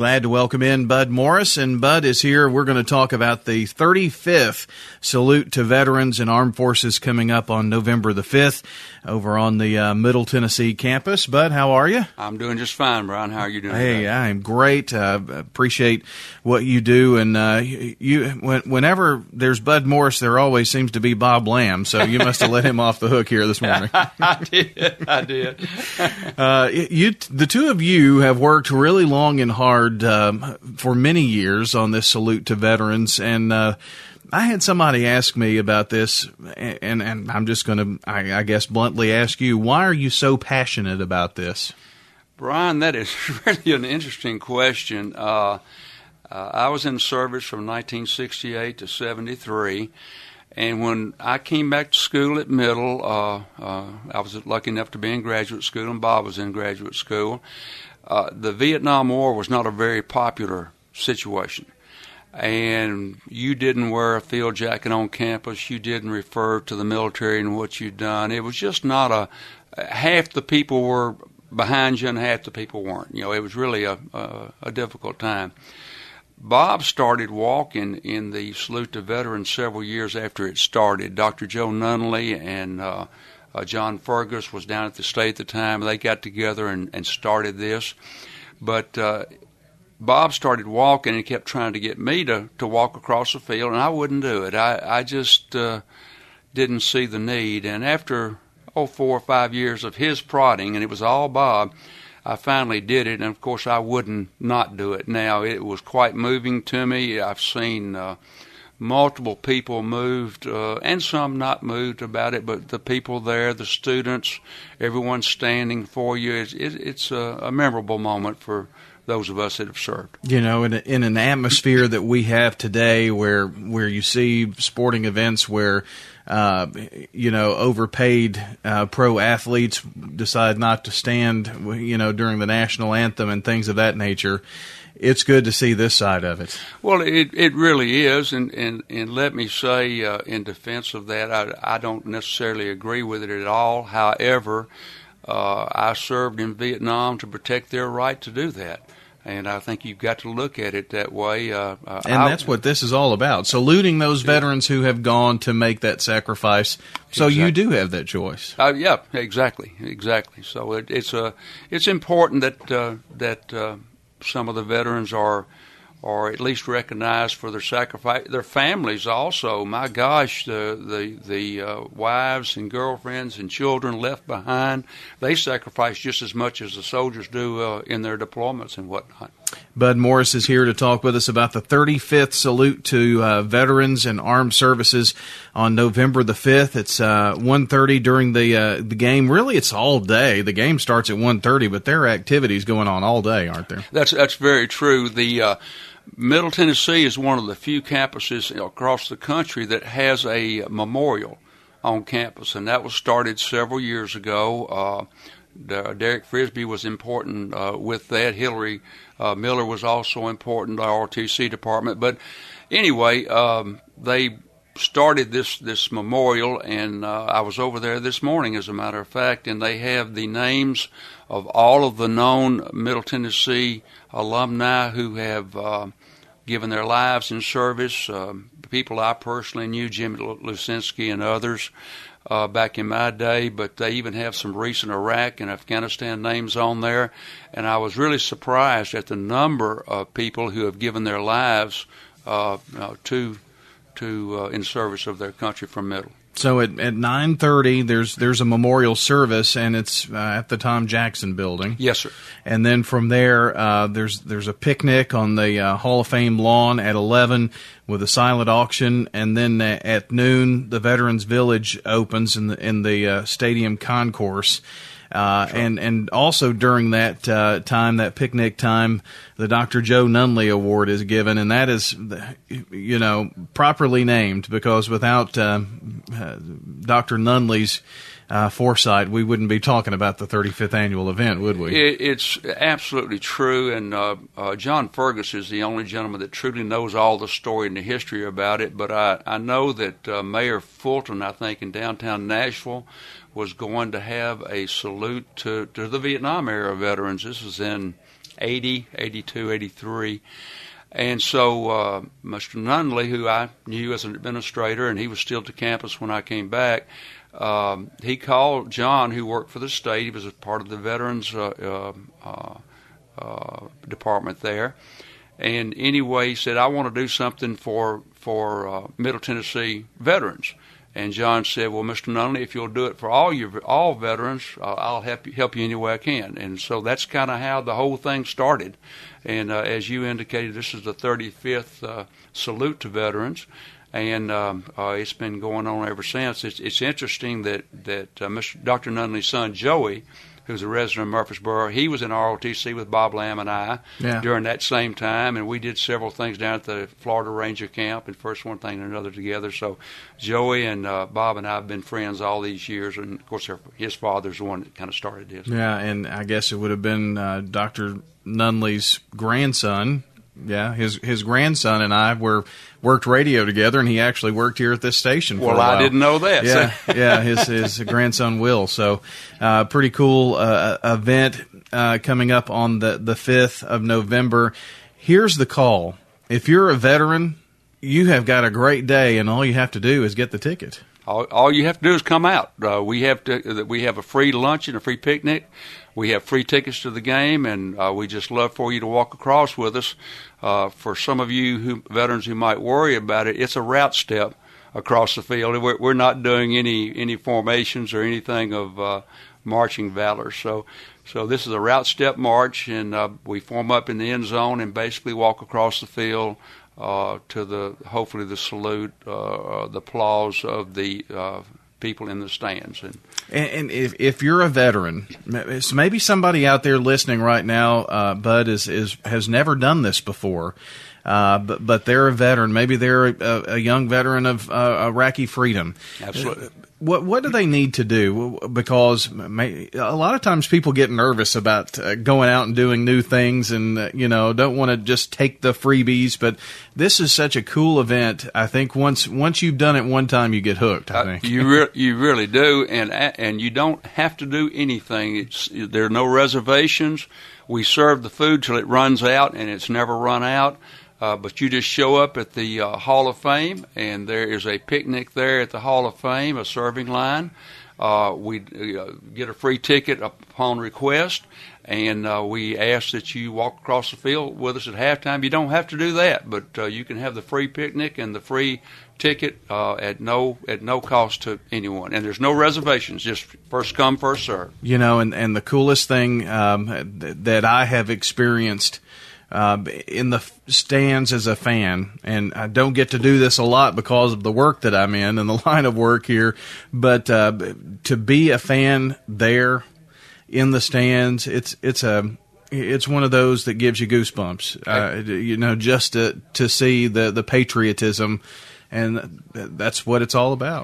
Glad to welcome in Bud Morris, and Bud is here. We're going to talk about the 35th Salute to Veterans and Armed Forces coming up on November the 5th over on the Middle Tennessee campus. Bud, how are you? I'm doing just fine, Brian. How are you doing Hey, today? I'm great. Appreciate what you do, and whenever there's Bud Morris, there always seems to be Bob Lamb, so you must have let him off the hook here this morning. I did. The two of you have worked really long and hard for many years on this Salute to Veterans, and I had somebody ask me about this, and I'm just going to, I guess, bluntly ask you, why are you so passionate about this? Brian, that is really an interesting question. I was in service from 1968 to 73. And when I came back to school at Middle, I was lucky enough to be in graduate school, and Bob was in graduate school. The Vietnam War was not a very popular situation. And you didn't wear a field jacket on campus. You didn't refer to the military and what you'd done. It was just not half the people were behind you and half the people weren't. You know, it was really a difficult time. Bob started walking in the Salute to Veterans several years after it started. Dr. Joe Nunley and John Fergus was down at the state at the time. They got together and started this. But Bob started walking and kept trying to get me to walk across the field, and I wouldn't do it. I just didn't see the need. And after 4 or 5 years of his prodding, and it was all Bob, I finally did it, and of course I wouldn't not do it. Now, it was quite moving to me. I've seen multiple people moved, and some not moved about it, but the people there, the students, everyone standing for you, it's a memorable moment for those of us that have served. You know, in an atmosphere that we have today where you see sporting events where overpaid pro athletes decide not to stand, during the national anthem and things of that nature, it's good to see this side of it. Well, it really is, and let me say in defense of that, I don't necessarily agree with it at all. However, I served in Vietnam to protect their right to do that. And I think you've got to look at it that way. And that's what this is all about, saluting those veterans who have gone to make that sacrifice. So exactly. You do have that choice. Yeah, exactly. So it's important that some of the veterans are at least recognized for their sacrifice. Their families also. My gosh, the wives and girlfriends and children left behind, they sacrifice just as much as the soldiers do in their deployments and whatnot. Bud Morris is here to talk with us about the 35th Salute to Veterans and Armed Services on November the 5th. It's 1:30 during the game. Really, it's all day. The game starts at 1:30, but there are activities going on all day, aren't there? That's very true. The Middle Tennessee is one of the few campuses across the country that has a memorial on campus, and that was started several years ago. Derek Frisbee was important with that. Hillary Miller was also important, our ROTC department. But anyway, they started this memorial, and I was over there this morning, as a matter of fact, and they have the names of all of the known Middle Tennessee alumni who have given their lives in service, people I personally knew, Jimmy Lucinski and others back in my day, but they even have some recent Iraq and Afghanistan names on there, and I was really surprised at the number of people who have given their lives to in service of their country from Middle. So at 9:30, there's a memorial service, and it's at the Tom Jackson Building. Yes, sir. And then from there, there's a picnic on the Hall of Fame lawn at 11 with a silent auction, and then at noon, the Veterans Village opens in the stadium concourse. Sure. And also during that time, that picnic time, the Dr. Joe Nunley Award is given, and that is, properly named, because without Dr. Nunley's foresight, we wouldn't be talking about the 35th annual event, would we? It's absolutely true, and John Fergus is the only gentleman that truly knows all the story and the history about it, but I know that Mayor Fulton, I think, in downtown Nashville, was going to have a salute to the Vietnam-era veterans. This was in 80, 82, 83. And so Mr. Nunley, who I knew as an administrator, and he was still to campus when I came back, he called John, who worked for the state. He was a part of the Veterans department there. And anyway, he said, I want to do something for Middle Tennessee veterans. And John said, well, Mr. Nunley, if you'll do it for all veterans, I'll help you any way I can. And so that's kind of how the whole thing started. And as you indicated, this is the 35th salute to veterans, and it's been going on ever since. It's interesting that Dr. Nunley's son, Joey, who's a resident of Murfreesboro, he was in ROTC with Bob Lamb and I during that same time, and we did several things down at the Florida Ranger Camp, and first one thing and another together. So Joey and Bob and I have been friends all these years, and of course his father's the one that kind of started this. Yeah, and I guess it would have been Dr. Nunley's grandson. Yeah, his grandson and I worked radio together, and he actually worked here at this station for a while. I didn't know that. Yeah, yeah, his grandson Will. So, pretty cool event coming up on the 5th of November. Here's the call. If you're a veteran, you have got a great day, and all you have to do is get the ticket. All you have to do is come out. We have a free lunch and a free picnic. We have free tickets to the game, and we just love for you to walk across with us. For some of you veterans who might worry about it, it's a route step across the field. We're not doing any formations or anything of marching valor. So this is a route step march, and we form up in the end zone and basically walk across the field to hopefully the salute, the applause of the people in the stands. And if you're a veteran, maybe somebody out there listening right now, Bud, has never done this before, but they're a veteran. Maybe they're a young veteran of Iraqi freedom. Absolutely. What do they need to do? Because a lot of times people get nervous about going out and doing new things, and don't want to just take the freebies. But this is such a cool event. I think once you've done it one time, you get hooked. I think you really do, and you don't have to do anything. There are no reservations. We serve the food till it runs out, and it's never run out. But you just show up at the Hall of Fame, and there is a picnic there at the Hall of Fame, a serving line. We get a free ticket upon request, and we ask that you walk across the field with us at halftime. You don't have to do that, but you can have the free picnic and the free ticket at no cost to anyone. And there's no reservations, just first come, first serve. And the coolest thing that I have experienced in the stands as a fan, and I don't get to do this a lot because of the work that I'm in and the line of work here, but to be a fan there in the stands, it's one of those that gives you goosebumps, just to see the patriotism, and that's what it's all about.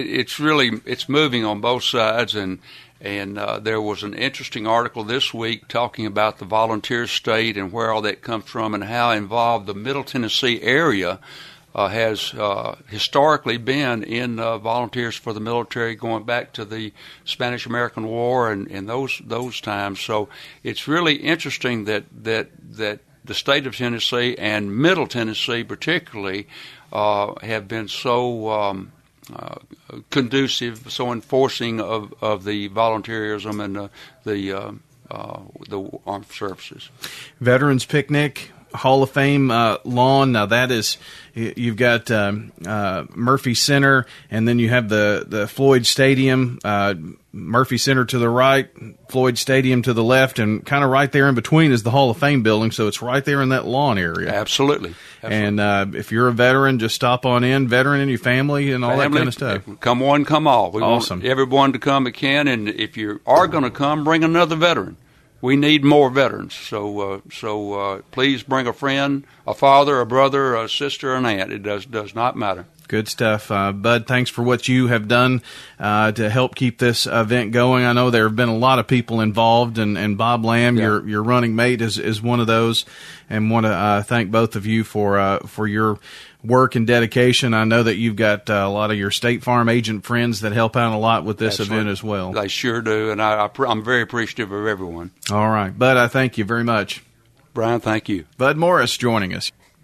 It's moving on both sides, and there was an interesting article this week talking about the volunteer state and where all that comes from, and how involved the Middle Tennessee area has historically been in volunteers for the military, going back to the Spanish-American War and those times. So it's really interesting that the state of Tennessee and Middle Tennessee particularly have been so conducive, so enforcing of the volunteerism and the armed services. Veterans Picnic, Hall of Fame lawn. Now that is, you've got Murphy Center, and then you have the Floyd Stadium. Murphy Center to the right, Floyd Stadium to the left, and kind of right there in between is the Hall of Fame building, so it's right there in that lawn area. Absolutely. And if you're a veteran, just stop on in, veteran and your family and all that kind of stuff. Come one, come all. We awesome. Want everyone to come that can, and if you are going to come, bring another veteran. We need more veterans, so please bring a friend, a father, a brother, a sister, an aunt. It does not matter. Good stuff. Bud, thanks for what you have done to help keep this event going. I know there have been a lot of people involved, and Bob Lamb, your running mate, is one of those, and want to thank both of you for your work and dedication. I know that you've got a lot of your State Farm agent friends that help out a lot with this event as well. They sure do, and I'm very appreciative of everyone. All right. Bud, I thank you very much. Brian, thank you. Bud Morris joining us.